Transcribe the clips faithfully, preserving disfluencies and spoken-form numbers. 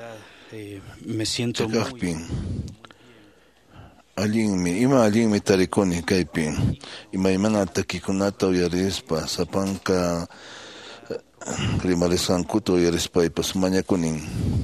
eh, me siento muy... Allinmi, ima allinmi tarikuni kaypi, ima imana takikunata uyarispa, sapanka rimarisqankuta uyarispaypas mañakunin.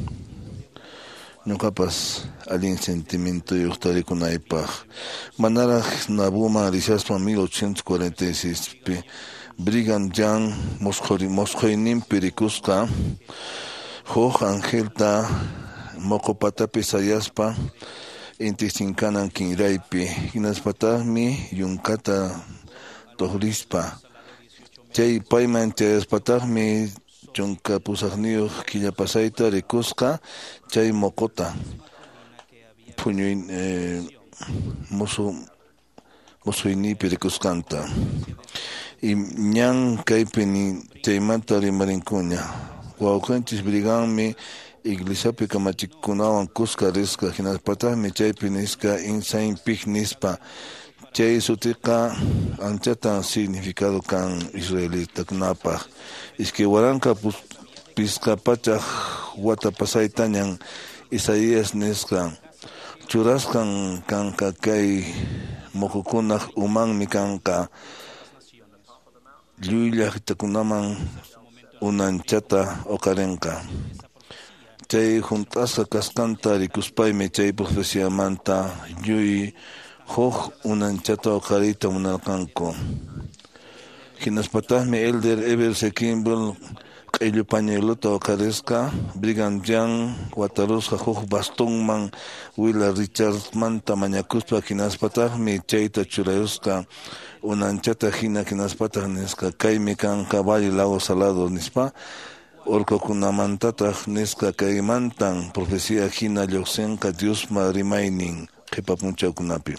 Ñuqapas allin sentimientuyuq tarikunaypaq. Manaraq Nabuman rishaspa mil ochocientos cuarenta y seis pi Brigham Young mosqoyninpi rikusqa huk angelta moqopatapi sayaspa inti sinkanan kinraypi hinaspataqmi yunkata tuqrispa chay payman chayaspataqmi chunka pusaqniyuq killapasayta rikusqa chay moqota puñuy eh, musu musuynipi rikusqanta y ñan kaypi ni chaymanta rimarinkuña wawqinchis Brighammi iglesiapi kamachikunawan kuska risqa hinaspataqmi chaypi nisqa insainpik nispa chay sutiqa anchatan significado kan israelitakunapaq iskay waranqa pisqapachaq wata pasaytañan Isaías nisqa churasqan kanqa kay muhukunaq umanmi kanqa lluy llaqtakunaman unanchata uqarinqa chay juntasqa kasqanta rikuspaymi chay profeciamanta lluy huk unanchata uqariyta munarqanku hinaspataqmi Elder Everett Kimball q'illu pañueluta uqarisqa Brigham Young watarusqa huk bastonman Willa Richardsmanta mañakuspa hinaspataqmi chayta churayusqa unanchata hina hinaspataq nisqa kaymi kanqa Valle Lago Salado nispa urqukunamantataq nisqa kaymantan profecía hina lluqsinqa Diosma rimaynin qipa punchawkunapi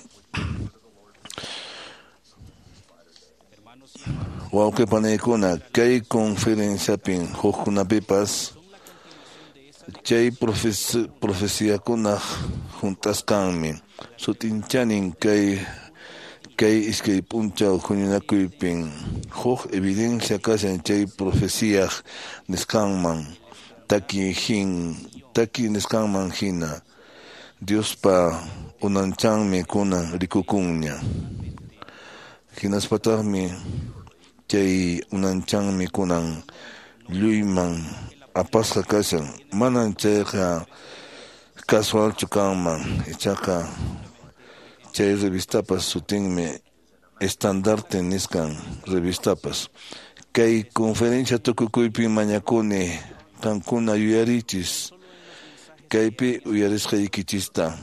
wawqipa niykuna kay conferenciapin hukkunapipas chay profeciakunaq juntasqanmi sutinchanin kay kay iskay punchaw huñunakuypin huk evidencia kashan chay profeciaq nisqanman taki hin taki nisqanman hina Diospa unanchanmi kunan rikukunña hinaspataqmi chay unanchanmi kunan lluyman apasqa kashan manan chayqa casualchu kanman ichaqa chay revistapas sutinmi estandarte nisqan revistapas kay conferencia tukukuypi mañakuni qankuna yuyarichis kaypi uyarisqaykichista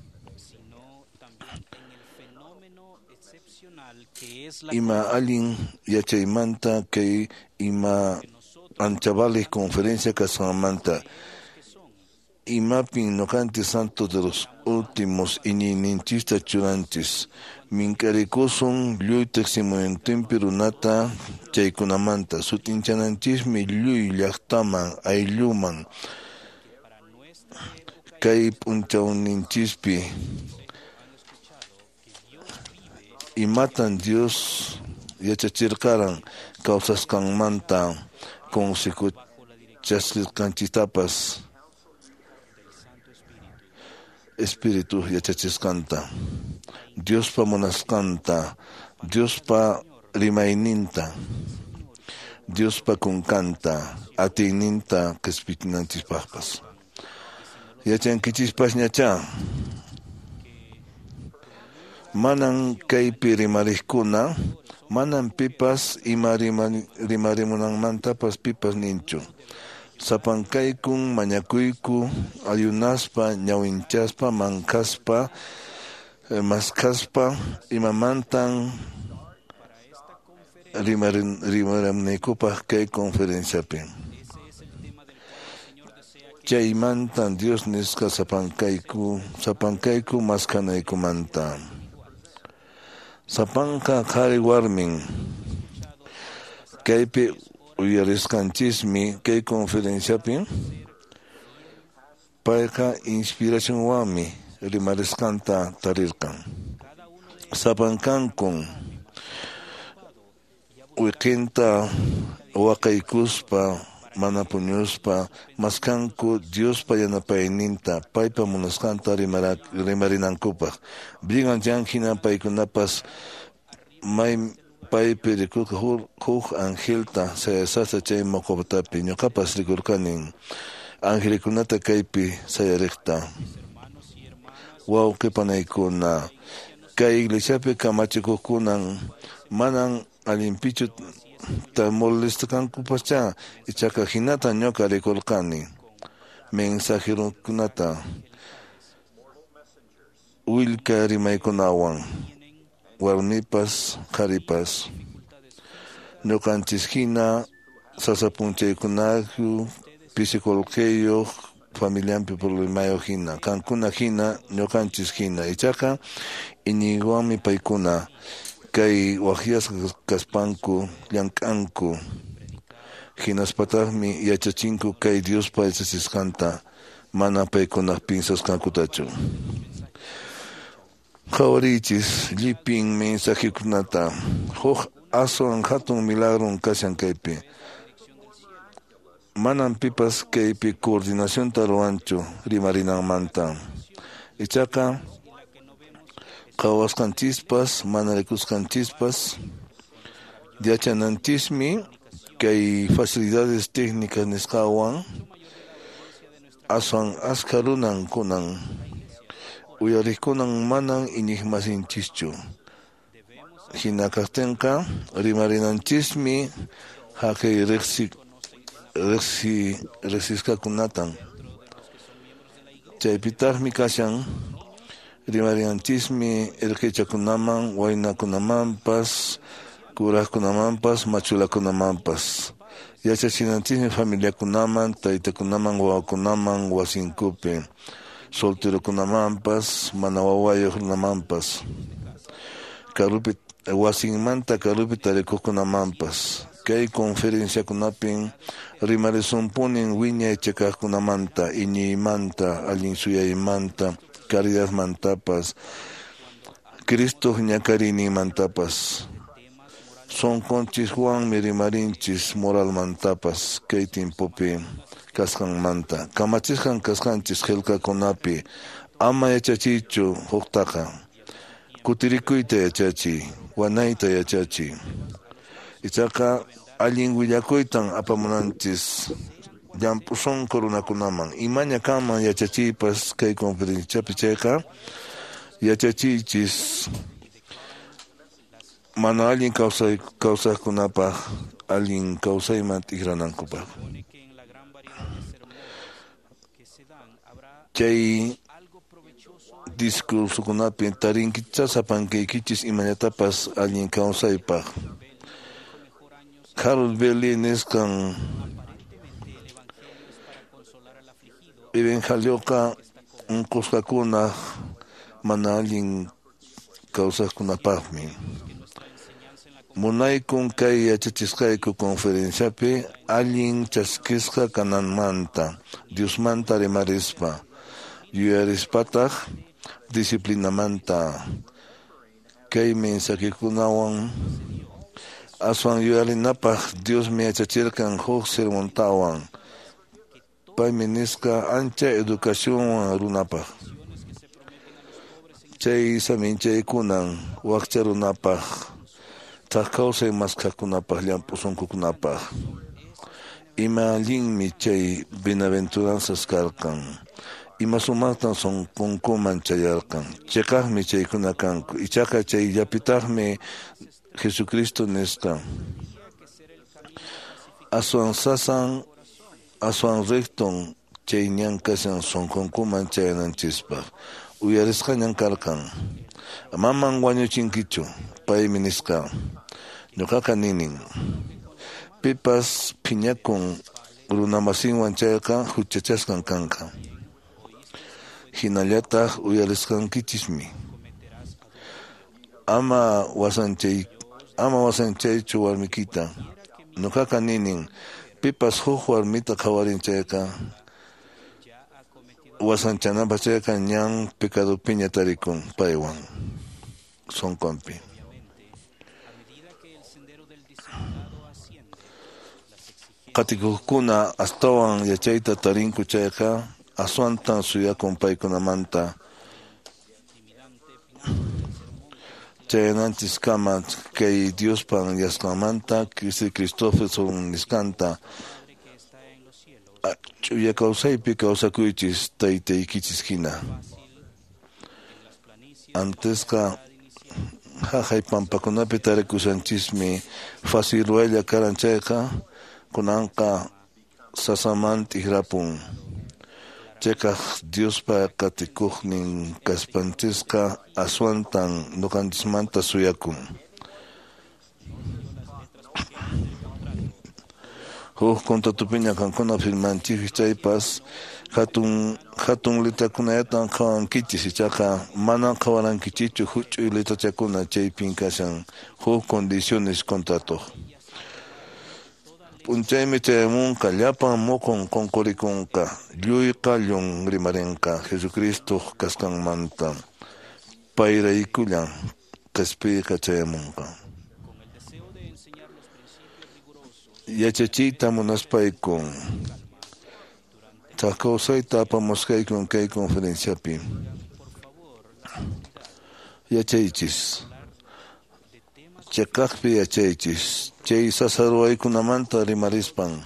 ima allin yachaymanta kay ima anchavales conferencia kasqanmanta imapin noqanchis santos de los últimos iñiyninchista churanchis mink'arikusun lluy testimoniotinpi runata chaykunamanta sutinchananchismi lluy llaqtaman aylluman kay p'unchawninchispi imatan Dios yachachirqaran kawsasqanmanta consecuchasqanchitapas espíritu yachachisqanta Diospa munasqanta Diospa rimayninta Diospa kunkanta atiyninta qispichinanchispaqpas yachankichispañacha manan kaypi rimariqkuna manan pipas ima rimarimunanmantapas pipas ninchu sapankaykun mañakuyku ayunaspa ñawinchaspa mankaspa maskaspa imamantan rimarimnaykupaq kay conferenciapi chaymantan Dios nisqa sapankayku sapankayku maskanaykumanta sapanka qhari warmin kaypi uyarisqanchismi kay conferenciapi payqa inspiracionwanmi rimarisqanta tarirqan sapankankun wiqinta waqaykuspa mana puñuspa maskanku Diospa yanapayninta paypa munasqanta rimarinankupaq brigan llankina paykunapas may paypi rikurqa huk angelta sayasasa chay moqopatapi ñuqapas rikurkanin angelikunata kaypi sayariqta wawqipanaykuna kay iglesiapi kamachikuqkunan manan allinpichu ta molestakankupacha ichaqa hinata ñuqa rikurqani mensajerokunata willka rimaykunawan warmipas qharipas ñuqanchis hina sasapunchaykunaku psicologiyuq familianpi problemayo hina kankuna hina ñuqanchis hina ichaqa iñiguanmi paykuna kay waqyasqa kaspanku llank'anku hinaspataqmi yachachinku kay Diospa yachachisqanta mana paykunaq pinsasqankutachu qhawariychis llipin mensajekunata huk aswan hatun milagron kashan kaypi manan pipas kaypi coordinacionta ruwanchu rimarinanmanta ichaqa qhawasqanchispas mana rikusqanchispas yachananchikmi kay facilidades técnicas nisqawan aswan askha runankunan uyariqkunan manan iñiqmasinchischu hina kaqtinqa rimarinanchismi haqay riqsik riqsi riqsisqakunatan chaypitaqmi kashan rimarinchismi irqichakunaman waynakunamanpas kuraqkunamanpas machulakunamanpas yachachinanchikmi familiakunaman taytakunaman wawakunaman wasinkupi solterokunamanpas mana wawayuq runamanpas karupi wasinmanta karupi tarikuqkunamanpas kay conferenciakunapin rimarisumpunin wiñay chakaqkunamanta iñiymanta allin suyaymanta caridadmantapas Cristo ñakariniymantapas sonkonchis Juanmi rimarinchis moralmantapas kay timpupi kasqanmanta kamachisqan kasqanchis qillqakunapi ama yachachichu huktaqa kutirikuyta yachachiy wanayta yachachiy ichaqa allin willakuytan apamunanchis llamp'usunku runakunaman imaña kanman yachachiypas kay conferenciapi chayqa yachachiychis mana allin kawsay kawsaqkunapaq allin kawsayman tikranankupaq chay discursukunapi tarinkichas apankaykichis imañatapas allin kawsaypaq Harold Belli nisqan evangelioqa unqusqakunaq mana allin kawsaqkunapaqmi munaykun kay yachachisqayku conferenciapi allin chaskisqa kananmanta Diosmanta rimarispa yuyarispataq disciplinamanta kay mensajekunawan aswan yuyarinapaq Diosmi yachachirkan huk sermontawan paymi nisqa ancha educacionwan runapaq chay saminchaykunan wakcha runapaq taq kawsay maskhaqkunapaq llamp'usunkukunapaq ima allinmi chay bienaventuranzas karqan ima sumaqtan sonqunkuman chayarqan chayqaqmi chaykuna kanku ichaqa chayllapitaqmi Jesucristo nisqa aswan sasan aswan recton chay ñan kashan sonqunkuman chayananchispa uyarisqañan karqan maman wañuchinkichu paymi nisqa ñuqaqa ninin pipas phiñakun runamasinwan chayqa huchachasqan kanqa hinallataq uyarisqankichismi ama wasanchay ama wasanchaychu warmikita ñuqaqa ninin pipas huk warmita qhawarin chayqa wasanchanapaq chayqa ñan pecadopiña tarikun paywan sonqanpi Qatikukuna astawan yachayta tarinku chayqa aswantan suyakun paykunamanta chayananchis kama kay Diospan yasqamanta Cristo Cristopherson niskanta chuya kawsaypi kawsakuychis taytaykichis hina antesqa haqay pampakunapi tarikusanchismi fácil waylla karan chayqa kunanqa sasamanta ihrapun chayqa Diospa qatikuqnin kaspanchisqa aswantan nuqanchismanta suyakun huk contratupiña kankuna firmanchik chaypas hatun hatun litakunayatan qawankichis ichaqa mana qawarankichichu huch'uy litachakuna chaypin kashan huk condiciones contrato punchaymi chayamunqa llapan muqun qunqurikunqa lluy qallun rimarinqa Jesucristo kasqanmanta payraykullan qespiyqa chayamunqa yachachiyta munaspayku chaqkawsayta apamusqaykun kay conferenciapi yachaychis chaqaqpi yachaychis chay sasaruwaykunamanta rimarispan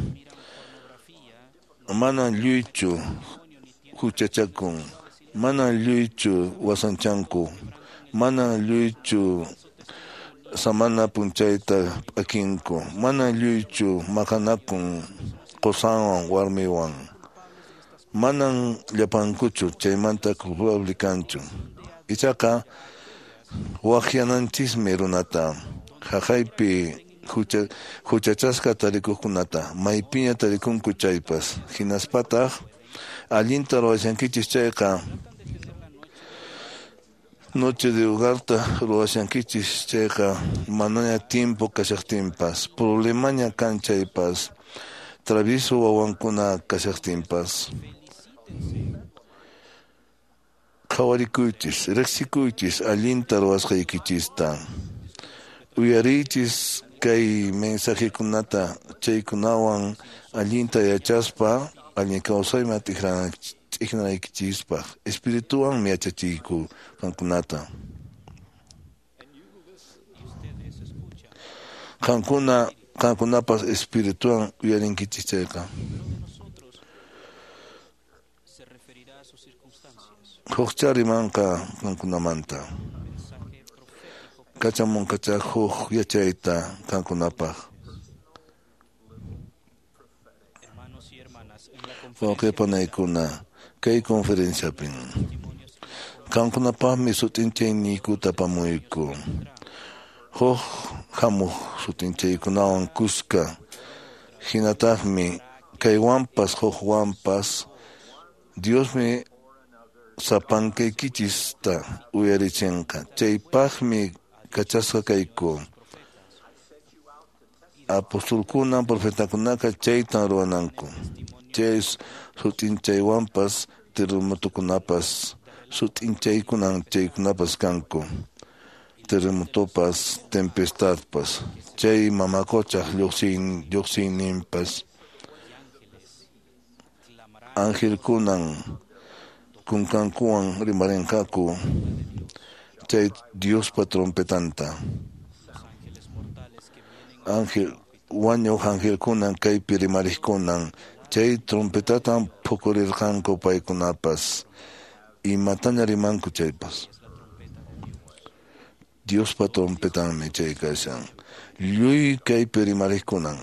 mana lluychu huchachakun mana lluychu wasanchanku mana lluychu samana punchayta p'akinku mana lluychu maqanakun qusanwan warmiwan manan llapankuchu chaymanta culpable kanchu ichaqa waqyananchismi runata haqaypi hucha huchachasqa tarikuqkunata maypiña tarikunku chaypas hinaspataq allinta ruwashankichis chayqa noche de hogarta ruwashankichis chayqa manaña tiempo kashaqtinpas problemaña kan chaypas travieso wawankuna kashaqtinpas qhawarikuychis riqsikuychis allinta ruwasqaykichista uyariychis kay mensajekunata chaykunawan allinta yachaspa allin kawsayman t'iknanaykichispaq espirituwanmi yachachiyku qankunata qankuna qankunapas espirituwan uyarinkichis chayqa huqcharimanqa qankunamanta kachamunqacha huk yachayta qankunapaq waqaypanaykuna kay conferenciapin qankunapaqmi sutinchayniykuta apamuyku huk hamuq sutinchaykunawan kuska hinataqmi kaywanpas hukwanpas Diosmi sapankaykichista uyarichinqa chaypaqmi kachasqa kayku apostolkuna profetakunaqa chaytan ruwananku chay sutinchaywanpas terremotokunapas sutinchaykunan chaykunapas kanku terremotopas tempestadpas chay mamakochaq lluqsin lluqsinninpas angelkunan kunkankuwan rimarinqaku chay Diospa trompetanta ángel wañuq angelkunan kaypi rimariqkunan chay trompetatan phukurirqanku paykunapas imataña rimanku chaypas Diospa trompetanmi chay kashan lluy kaypi rimariqkunan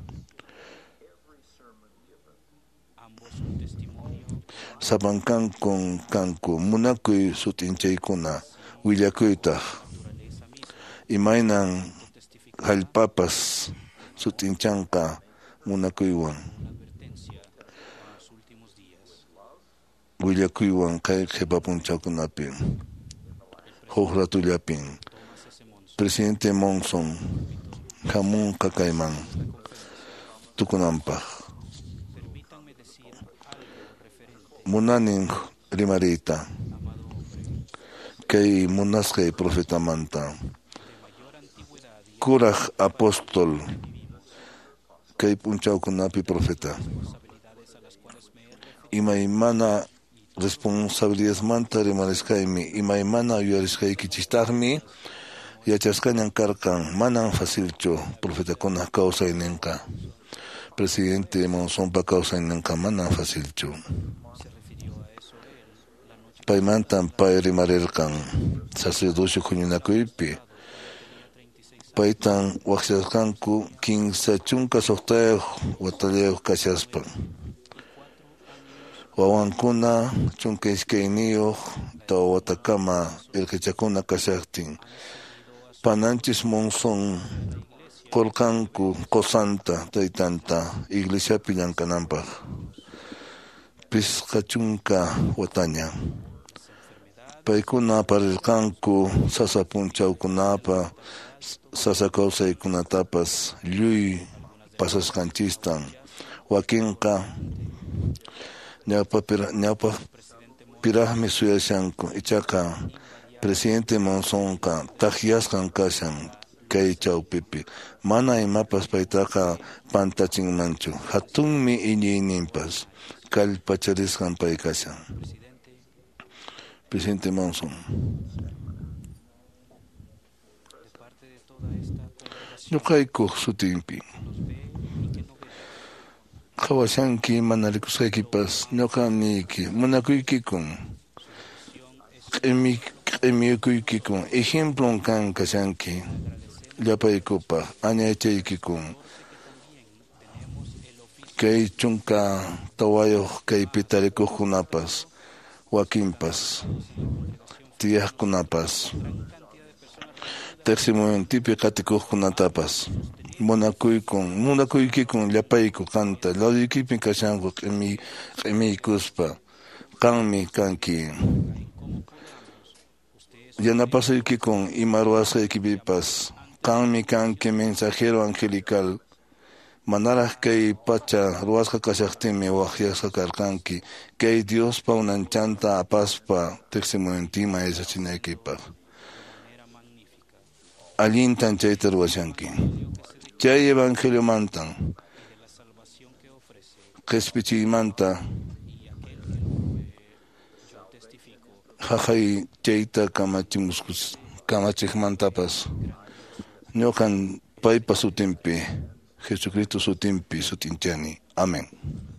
sapankankun kanku munakuy sutinchaykuna willakuytaq imaynan hallpapas sutinchanqa munakuywan willakuywan kay qhipa punchawkunapi huk ratullapin presidente Monson hamunqa kayman tukunanpaq munanin rimariyta kay munasqay profetamanta kuraq apóstol kay punchawkunapi profeta imaymana responsabilidades manta rimarisqaymi imaymana uyarisqaykichistaqmi yachasqañan karqan manan facilchu profetakuna kawsayninqa presidente Monzonpa kawsayninqa manan facilchu paymantan pay rimarirqan sacerdocio huñunakuypi paytan waqchasqanku quince chunka suqtayuq watallayuq kashaspa wawankuna chunka iskayniyuq tawa watakama irqichakuna kashaqtin pananchis Monzon qolqanku qosanta taytanta iglesiapi llamkananpaq pisqa chunka wataña paykuna parirqanku sasa punchawkunapa sasa kawsaykunatapas lluy pasasqanchistan wakinqa ñawpa ñawpa piraqmi suyashanku ichaqa presidente Monzonqa takyasqan kashan kay chawpipi mana imapas paytaqa pantachinmanchu hatunmi iñiyninpas kallpacharisqan pay kashan presidente Monzon ñuqaykuq sutinpi qhawashanki mana rikusqaykipas ñuqa niyki munakuykikun q'imi q'imikuykikun ejemplon kan kashanki llapaykupaq añachaykikun kay chunka tawayuq kaypi tarikuqkunapas wakinpas tiyaqkunapas taximoyuntipi qatikuqkunatapas munakuykun munakuykikun llapayku qanta lawiykipi kashanku q'imi q'imiykuspa qanmi kanki yanapasuykikun ima ruwasqaykipipas qanmi kanki mensajero angelical manaraq kay pacha ruwasqa kashaqtinmi waqyasqa karqanki kay Diospa unanchanta apaspa tiqsimuyuntima yachachinaykipaq allintan chayta ruwashanki chay evangelio mantan qespichiymanta haqay chayta kamachimuskus kamachiqmantapas ñuqan paypa sutinpi Jesucristo sutinpi sutinchani amén.